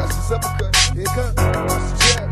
That's the uppercut. Here it comes. That's the jab.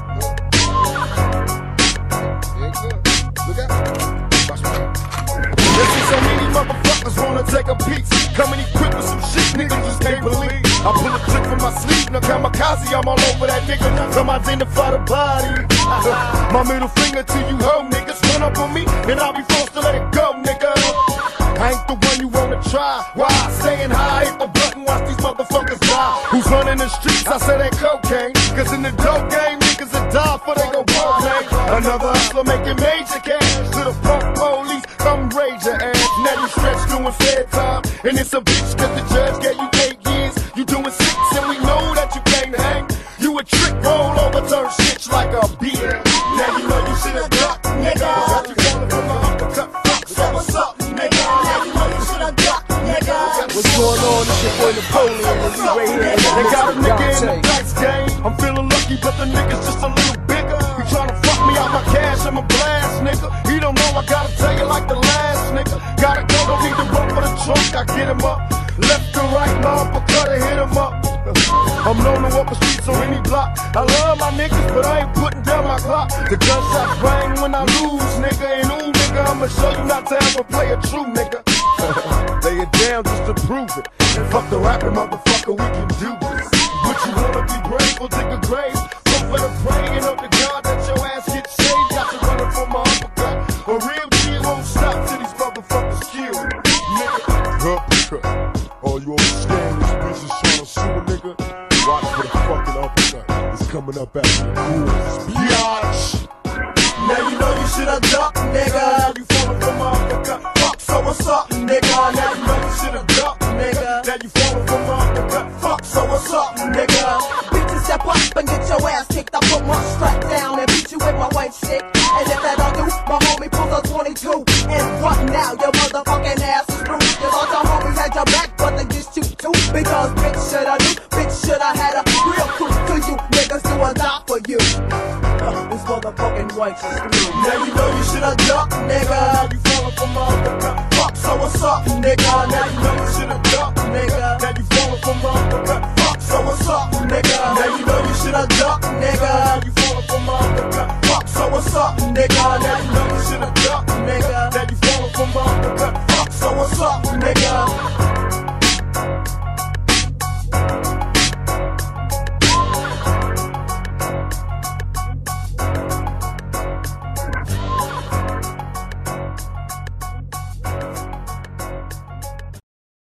Here it comes. Look out. Watch me. There's so many motherfuckers wanna take a piece. Coming equipped with some shit niggas just can't believe. I pull a trick from my sleeve, now kamikaze, I'm all over that nigga. Come identify the body. My middle finger to you hoe niggas. Run up on me, and I'll be forced to let it go, nigga. I ain't the one you wanna try. Why? Staying high, hit the button, watch these motherfuckers die. Who's running the streets? I say that cocaine. Cause in the dope game, niggas will die for they go broke, man. Another hustler making major cash. To the punk police, come raise your ass. Now you stretch doing fair time. And it's a bitch cause the judge gave you 8 years. You doing 6 and we know that you can't hang. You a trick roll over, turn shit like a beer. Now you know you should've ducked, nigga. Got you falling from my uppercut. So what's up, nigga? Now you know you should've ducked, nigga. What's going on? It's your boy Napoleon, and we right here. They got a nigga in the dice game. I'm feeling lucky, but the nigga's just a little bigger. You tryna fuck me out my cash, I'm a blast, nigga. He don't know I gotta tell you like the last nigga. Gotta go, don't need to run for the trunk, I get him up. Left to right, my uppercut, I hit him up. I'm known to walk the streets on any block. I love my niggas, but I ain't putting down my clock. The gunshots bang when I lose, nigga. And ooh, nigga, I'ma show you not to ever play a true nigga. Lay it down just to prove it. And fuck the rapping, motherfucker, we can do this. But you wanna be brave or dig a grave? Go for the praying of the God that your ass gets shaved. Got you running for my uppercut. A real G won't stop till these motherfuckers kill. Nigga, uppercut. All you understand is bitches tryna sue a nigga. Watch for the fucking uppercut. It's coming up at you. Biatch. Now you know you should've ducked, nigga. You falling from my uppercut. Fuck, so what's up, nigga? Now you know you should've ducked, Nigga. Now you falling from my uppercut. Fuck, so what's up, nigga? Bitches step up and get your ass kicked. I put my strap down and beat you with my white stick. And if that don't do, my homie pulls a 22. And what now? Your motherfucking ass is through. You thought your homies had your back, but they just you too. Because bitch shoulda knew, bitch shoulda had a real crew to you. Niggas do a die for you. This motherfucking white is through. Now you know you shoulda ducked, nigga. You falling from my uppercut. Fuck, so what's up, nigga? Now you know you should've ducked, Nigga. Now you falling from my uppercut. Fuck, so what's up, nigga? Now you know you shoulda ducked, nigga. You falling from my uppercut. Fuck, so what's up, nigga? Now you know you should've ducked.